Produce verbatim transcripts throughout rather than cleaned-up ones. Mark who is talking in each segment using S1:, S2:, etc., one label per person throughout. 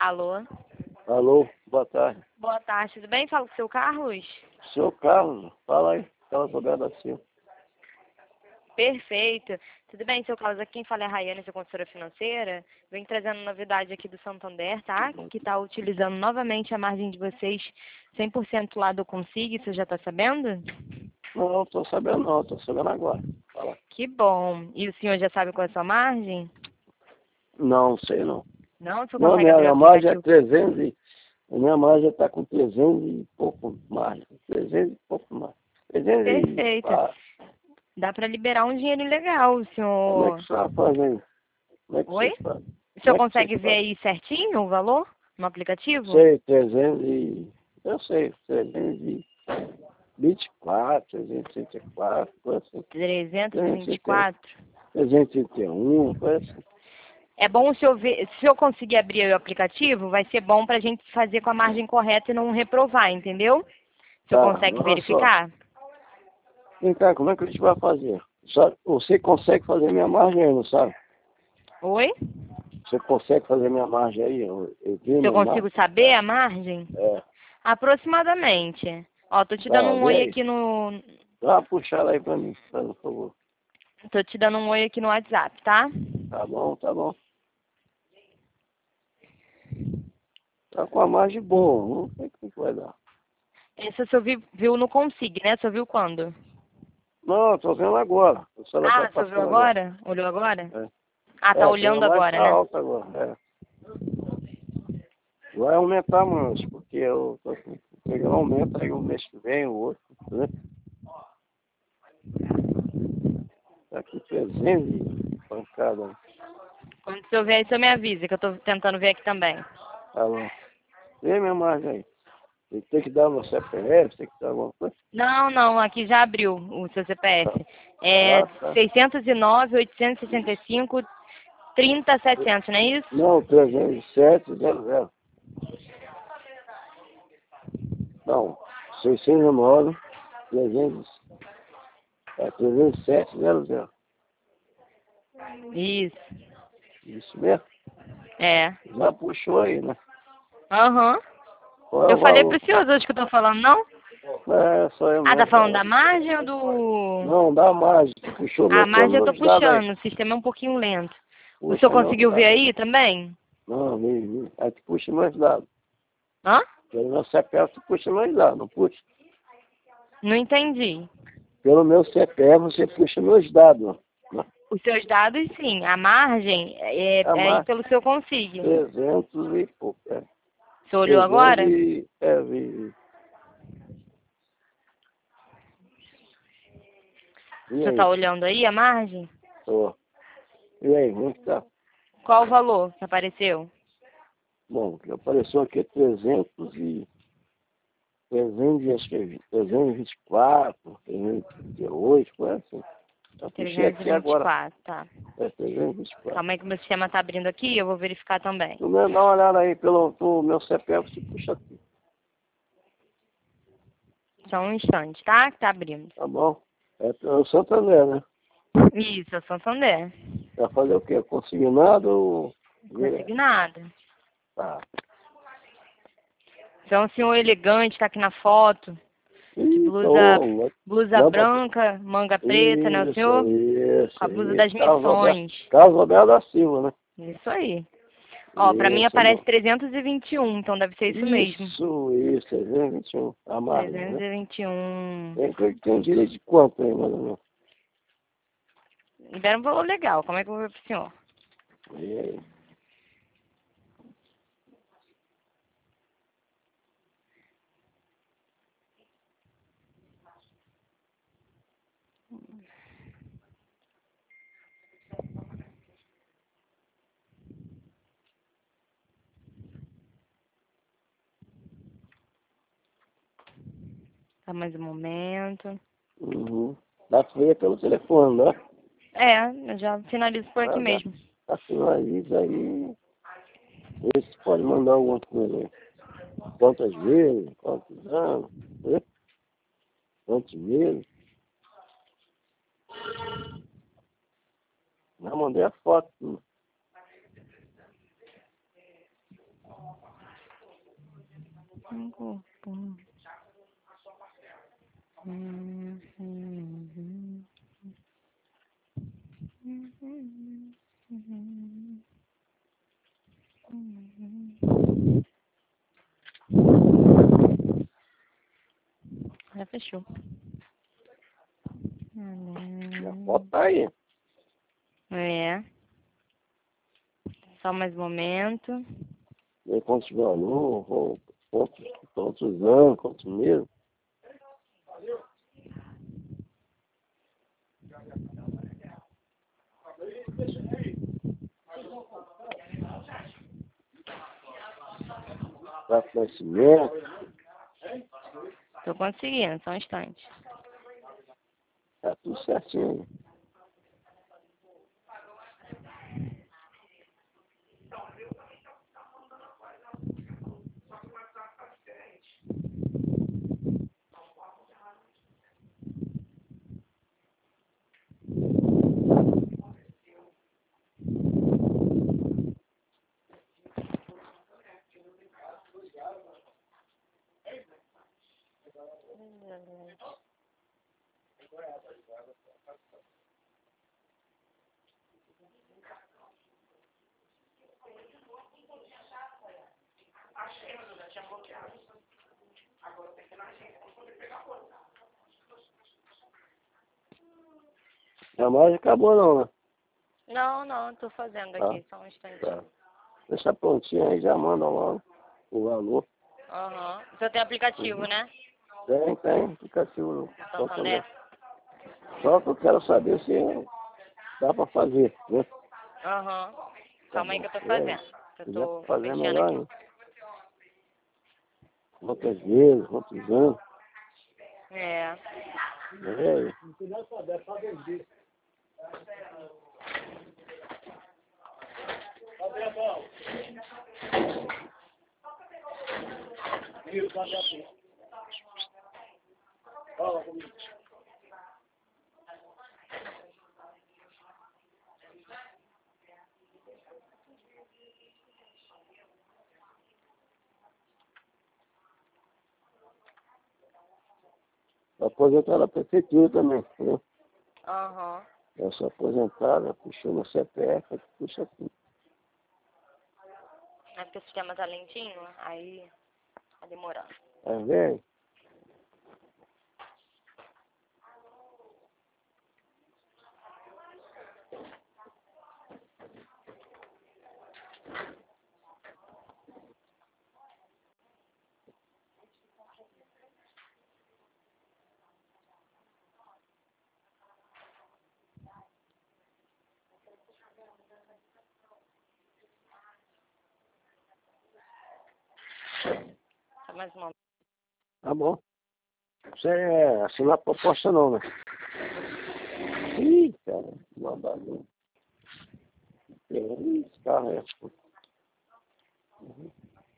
S1: Alô?
S2: Alô, boa tarde.
S1: Boa tarde, tudo bem? Fala com o seu Carlos?
S2: Seu Carlos, fala aí, Carlos Roberto da Silva.
S1: Perfeito. Tudo bem, seu Carlos? Aqui quem fala é a Rayane, sua consultora financeira. Vem trazendo novidade aqui do Santander, tá? Que está utilizando novamente a margem de vocês cem por cento lá do Consig, você já está sabendo?
S2: Não, tô sabendo não, tô sabendo agora. Fala.
S1: Que bom. E o senhor já sabe qual é a sua margem?
S2: Não, sei não.
S1: Não? O senhor
S2: Não,
S1: consegue abrir o
S2: minha margem é
S1: aplicativo?
S2: trezentos e... A minha margem está com trezentos e pouco mais. trezentos e pouco mais. trezentos e
S1: Perfeito.
S2: quatro.
S1: Dá para liberar um dinheiro legal,
S2: Como é
S1: senhor.
S2: que você está fazendo? Como é que
S1: Oi?
S2: vocês fazem?
S1: O senhor
S2: Como é que
S1: consegue
S2: vocês
S1: ver
S2: fazem?
S1: aí certinho o valor no aplicativo?
S2: Sei, trezentos e... Eu sei, trezentos e vinte e quatro, trezentos e trinta e quatro, coisa assim.
S1: trezentos e vinte e quatro.
S2: trezentos e trinta e um, coisa assim.
S1: É bom se eu, ver, se eu conseguir abrir o aplicativo, vai ser bom para a gente fazer com a margem correta e não reprovar, entendeu? O senhor
S2: Tá,
S1: consegue
S2: olha só.
S1: verificar?
S2: Vem cá, como é que a gente vai fazer? Só, você consegue fazer minha margem aí, não sabe?
S1: Oi?
S2: Você consegue fazer minha margem aí? Eu, eu vi
S1: Se eu
S2: minha
S1: consigo
S2: margem.
S1: saber a margem?
S2: É.
S1: Aproximadamente. Ó, tô te dando
S2: Tá,
S1: um
S2: vê
S1: oi
S2: aí.
S1: aqui no...
S2: Dá uma puxada aí pra mim, por favor.
S1: Tô te dando um oi aqui no WhatsApp, tá?
S2: Tá bom, tá bom. Tá com a margem boa, não sei o que vai dar.
S1: Esse o senhor viu, viu no Consig, né? O senhor viu quando?
S2: Não, eu tô vendo agora. O celular tá
S1: Ah, o senhor viu
S2: passando agora.
S1: agora? Olhou agora?
S2: É,
S1: Ah, tá
S2: é a minha
S1: olhando
S2: margem
S1: agora,
S2: tá
S1: né?
S2: alta agora. É. Vai aumentar mais, porque eu tô pegando aumento aí o mês que vem, o outro, né? Tá aqui trezentos pancada.
S1: Quando o senhor ver aí, o senhor me avisa, que eu tô tentando ver aqui também.
S2: Tá bom. Vê minha margem aí. Tem tem que dar meu C P F, tem que dar alguma coisa.
S1: Não, não, aqui já abriu o seu C P
S2: Tá.
S1: F. É
S2: Ah, tá.
S1: seiscentos e nove, oitocentos e sessenta e cinco, trinta, setecentos, não é isso?
S2: Não, trezentos e sete, zero, zero. Não, seiscentos e nove, trezentos, é, trezentos e sete, zero, zero.
S1: Isso.
S2: Isso mesmo?
S1: É.
S2: Já puxou aí, né?
S1: Aham.
S2: Qual é
S1: Eu
S2: o
S1: falei
S2: valor?
S1: pro senhor hoje que eu tô falando, não?
S2: É, só eu
S1: Ah, tá
S2: mesmo. Tá
S1: falando da
S2: lá.
S1: margem ou do...
S2: Não, dá margem. Puxou
S1: A
S2: meu plano,
S1: margem eu tô
S2: meus dados aí.
S1: puxando, o sistema é um pouquinho lento. O senhor
S2: Puxa meus
S1: conseguiu ver
S2: dados.
S1: aí também?
S2: Não, vi, vi. Aí tu puxa meus dados.
S1: Hã?
S2: Pelo meu C P F tu puxa meus dados, não puxa?
S1: Não entendi.
S2: Pelo meu C P F você puxa meus dados. Né?
S1: Os seus dados, sim. A margem é,
S2: É
S1: é aí
S2: mais
S1: pelo seu Consig.
S2: trezentos e pouco. É.
S1: Você olhou
S2: trezentos
S1: agora?
S2: e... É, vi, vi.
S1: O
S2: E
S1: senhor tá
S2: aí?
S1: olhando aí a margem?
S2: Tô. E aí, como é que tá?
S1: Qual o valor que apareceu?
S2: Bom, o que apareceu aqui é trezentos e... trezentos, acho que é trezentos e vinte e quatro, trezentos e trinta e oito, coisa assim. Eu puxei
S1: trezentos e
S2: aqui
S1: vinte e
S2: agora.
S1: quatro, tá.
S2: É trezentos e vinte e quatro.
S1: Calma aí que o meu sistema tá abrindo aqui, eu vou verificar também.
S2: Tu me dá uma olhada aí pelo, pelo meu C P F, você puxa aqui.
S1: Só um instante, tá? Que tá abrindo.
S2: Tá bom? É o Santander, né?
S1: Isso, é o Santander.
S2: Vai fazer o quê? Consignado ou
S1: Não
S2: direto?
S1: consegui nada.
S2: Tá.
S1: Então, o senhor elegante tá aqui na foto, de
S2: Ih,
S1: blusa,
S2: tô...
S1: blusa
S2: Dá pra...
S1: branca, manga preta, né, o
S2: Isso,
S1: senhor?
S2: isso,
S1: Com a blusa das
S2: isso. Carlos Roberto,
S1: missões.
S2: Carlos Roberto da Silva, né?
S1: Isso aí. Ó, pra mim
S2: Isso,
S1: aparece
S2: bom.
S1: trezentos e vinte e um, então deve ser isso mesmo.
S2: Isso, isso, trezentos e vinte e um. A margem,
S1: trezentos
S2: né?
S1: e vinte e um.
S2: Tem, tem direito de quanto aí, mais ou menos?
S1: Libera um valor legal, como é que eu vou ver pro senhor?
S2: E aí?
S1: Tá mais um momento.
S2: Uhum. Dá pra ver pelo telefone, né?
S1: É, eu já finalizo por aqui
S2: Ah, dá.
S1: mesmo.
S2: Tá finaliza aí. Vê se pode mandar alguma coisa aí. Quantas vezes, quantos anos, né? Quantos meses. Já mandei a foto. Né?
S1: Um corpo. Hum, hum, hum. Hum, hum, hum, hum, hum. Já fechou.
S2: Minha
S1: Hum.
S2: foto tá aí.
S1: É. Só mais um momento.
S2: Ver quantos valores, ou quantos quantos anos, quantos meses. Data de nascimento.
S1: Tô conseguindo, só um instante.
S2: Tá tudo certinho. Jamais acabou não, né?
S1: Não, não, tô fazendo
S2: Tá,
S1: aqui, só um instante.
S2: tá. Deixa prontinho aí, já manda logo o valor.
S1: Aham. Você tem aplicativo,
S2: Uhum.
S1: né?
S2: Tem, tem, aplicativo. Só que, eu
S1: Santander?
S2: não- só que eu quero saber se dá pra fazer, né?
S1: Aham.
S2: Tá
S1: Calma aí
S2: bom.
S1: que eu tô
S2: É,
S1: fazendo.
S2: se
S1: Eu
S2: quiser
S1: tô
S2: fazer é
S1: fechando
S2: melhor,
S1: aqui.
S2: né? Quantas vezes, quantos anos.
S1: É.
S2: É, aposentar na prefeitura também, né?
S1: Aham.
S2: Eu sou aposentada, puxou no C P F, puxa tudo.
S1: É porque o sistema tá lentinho, aí tá demorando.
S2: Tá vendo?
S1: Só mais uma.
S2: Tá bom. Isso é assinar proposta não, né? Ih, cara, uma bagunça. Ih, esse carro é. Uhum.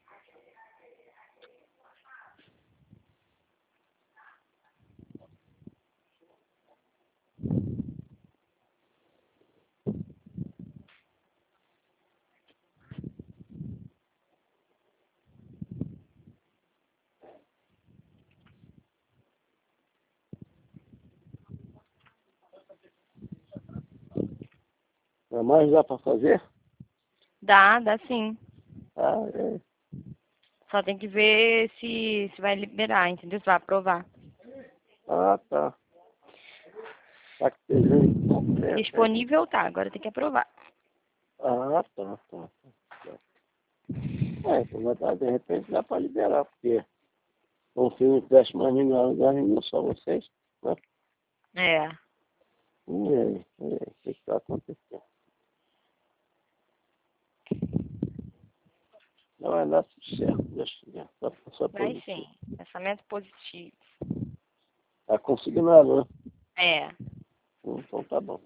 S2: Mas mais dá pra fazer?
S1: Dá, dá sim.
S2: Ah, é.
S1: Só tem que ver se, se vai liberar, entendeu? Se vai aprovar.
S2: Ah, tá. Tá que tem. É, é.
S1: Disponível tá, agora tem que aprovar.
S2: Ah, tá, tá. tá. É, então vai dar, de repente dá pra liberar, porque o filme cresce mais ninguém, lugar nenhum, só vocês, né?
S1: É.
S2: E aí, e aí, o que está acontecendo? Não vai dar tudo certo, Deus quiser. Só, só
S1: Vai
S2: positivo.
S1: sim. Pensamento positivo.
S2: Tá consignado, né?
S1: É.
S2: Então tá bom.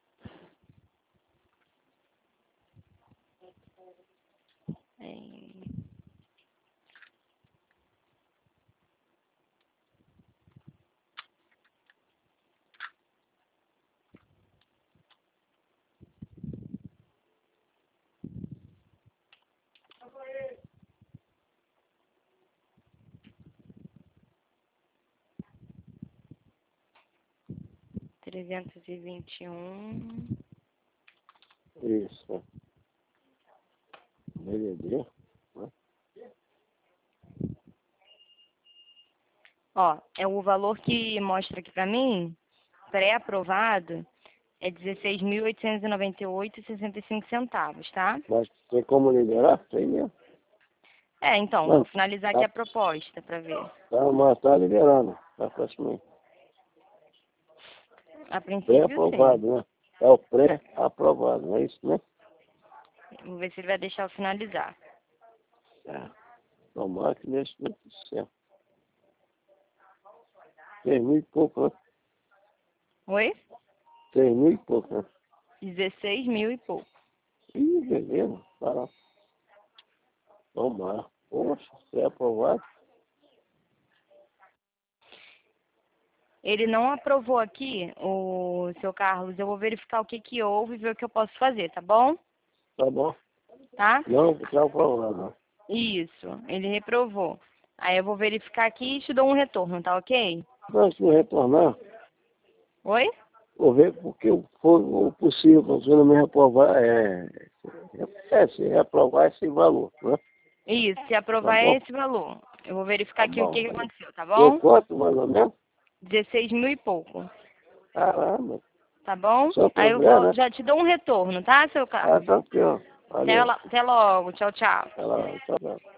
S1: É. trezentos e vinte e um.
S2: Isso. B D D.
S1: Ó, é o valor que mostra aqui pra mim, pré-aprovado, é dezesseis mil oitocentos e noventa e oito e sessenta e cinco centavos, tá?
S2: Mas tem como liberar? Tem mesmo.
S1: É, então,
S2: Não,
S1: vou finalizar aqui
S2: tá,
S1: a proposta pra ver.
S2: tá, mas tá liberando. Tá praticamente.
S1: A princípio, sim.
S2: Pré-aprovado, né? É o pré-aprovado, não é isso, né?
S1: Vou ver se ele vai deixar eu finalizar.
S2: É. Tomara que deixe tudo certo. Seis mil e pouco, né?
S1: Oi?
S2: Seis mil e pouco, né?
S1: dezesseis mil e pouco.
S2: Ih, beleza. Tá lá. Tomara. Poxa, pré-aprovado.
S1: Ele não aprovou aqui, o seu Carlos. Eu vou verificar o que que houve e ver o que eu posso fazer, tá bom?
S2: Tá bom?
S1: Tá?
S2: Não, tá aprovado.
S1: Isso, ele reprovou. Aí eu vou verificar aqui e te dou um retorno, tá ok?
S2: Antes de retornar,
S1: Oi?
S2: vou ver porque for o possível, para você não me reprovar, é, é, se reprovar esse valor, né?
S1: Isso, se
S2: Tá
S1: aprovar é
S2: bom?
S1: esse valor. Eu vou verificar
S2: Tá
S1: aqui o que
S2: bom.
S1: que aconteceu, tá
S2: Deu
S1: bom?
S2: quanto, mais ou menos?
S1: dezesseis mil e pouco,
S2: Caramba,
S1: tá bom?
S2: só
S1: Aí eu
S2: puder,
S1: vou,
S2: né?
S1: já te dou um retorno, tá, seu
S2: Ah,
S1: Carlos?
S2: tá aqui, ó.
S1: Até,
S2: Valeu.
S1: lo- até logo, tchau, tchau.
S2: Ela, tchau, tchau.